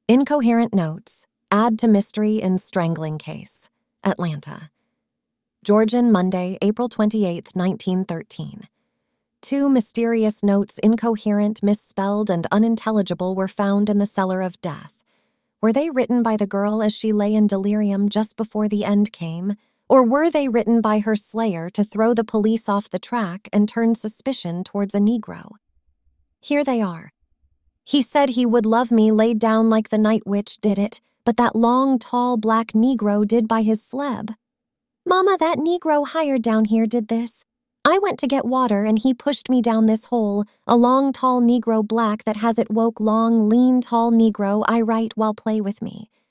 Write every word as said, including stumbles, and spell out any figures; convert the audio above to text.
Incoherent notes add to mystery in strangling case. Atlanta. Georgian, Monday, April twenty-eighth, nineteen thirteen. Two mysterious notes, incoherent, misspelled, and unintelligible, were found in the cellar of death. Were they written by the girl as she lay in delirium just before the end came, or were they written by her slayer to throw the police off the track and turn suspicion towards a Negro? Here they are. He said he would love me laid down like the night witch did it, but that long, tall, black Negro did by his sleb. Mama, that Negro hired down here did this. I went to get water and he pushed me down this hole, a long, tall Negro black that has it woke long, lean, tall Negro I write while play with me.